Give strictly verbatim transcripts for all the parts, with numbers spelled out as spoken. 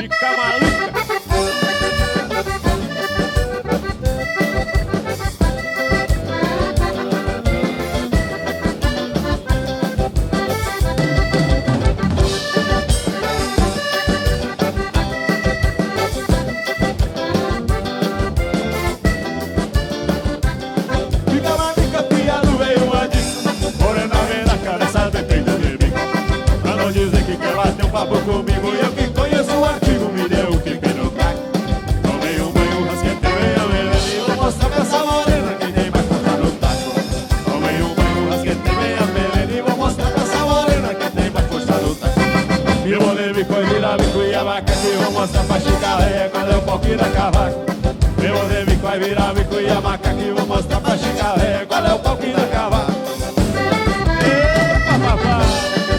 Fica maluca. Comigo e eu que conheço o artigo me deu o que no taco. Tomei um banho, rasquetei a melena e vou mostrar pra essa morena que nem vai cortar no taco. Tomei um banho, rasquetei a melena e vou mostrar pra essa morena que nem vai forçar no taco. E vou levar coi, virar bico e a vaca que vou mostrar pra chicarreia qual é o pau que dá cavaco. Eu vou levar coi, virar bico e a vaca que vou mostrar pra chicarreia qual é o pau que dá cavaco. Epa, papai!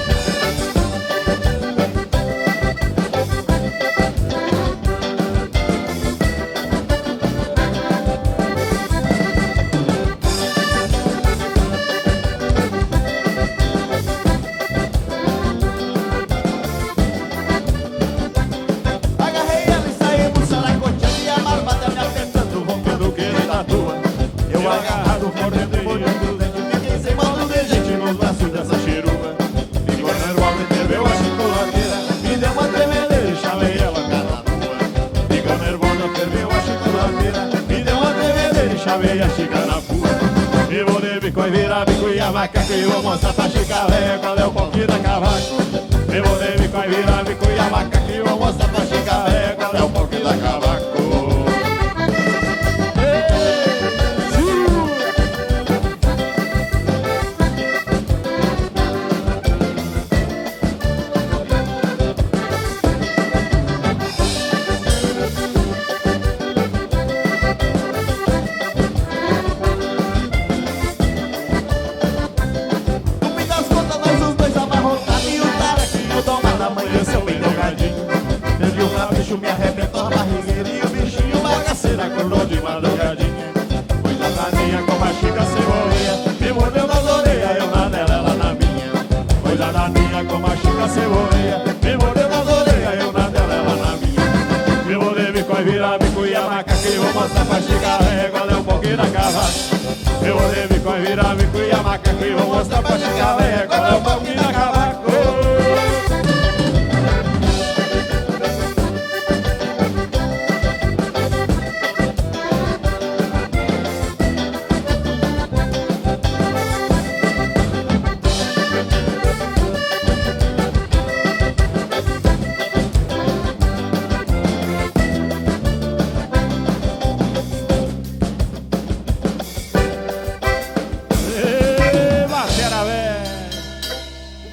Eu agarrado, mordendo, molhando o dente, fiquei sem modo de gente nos braços dessa chiruba. E quando era o homem tremeu a chicolateira, me deu uma tremedeira e chamei ela cara rua. Ficou nervosa, ferveu a chicolateira, me deu uma tremedeira e chamei a chica na rua. E vou de bico e virar bico e a macaca e vou mostrar pra chicarreia qual é o pau que dá cavaco. E vou de bico e virar bico e a macaca e vou mostrar pra chicarreia qual é o pau que dá cavaco. Me arrebentou a barrigueira e o bichinho bagaceiro acordou de madrugadinha. Coisa daninha como a chica cebolinha, me mordeu nas orelhas, eu na dela, ela na minha. Coisa daninha como a chica cebolinha, me mordeu nas orelhas, eu na dela, ela na minha. Eu vou de bico e virar bico e a maca que vou mostrar pra chicarreia qual é o pau que dá cavaco. Eu vou de bico e virar bico e a maca que vou mostrar pra chicarreia qual é o pau que dá cavaco.